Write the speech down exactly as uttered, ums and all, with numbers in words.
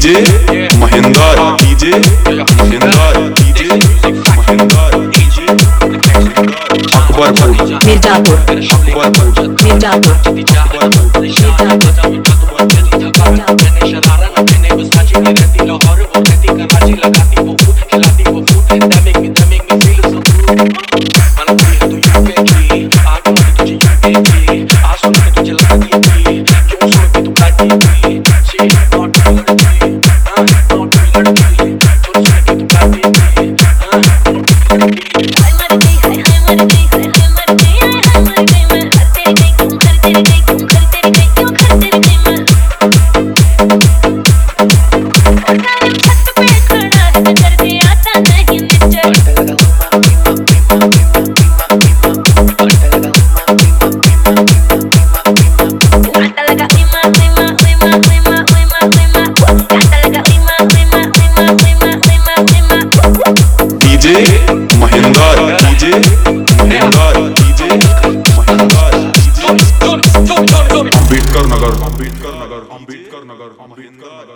DJ Mahendra DJ Mahendra DJ Mahendra DJ Akbarpur Mirzapur Akbarpur Mirzapur DJ Mahendra DJ Mahendra DJ Mahendra Ambedkar Nagar Ambedkar Nagar Ambedkar Nagar Ambedkar Nagar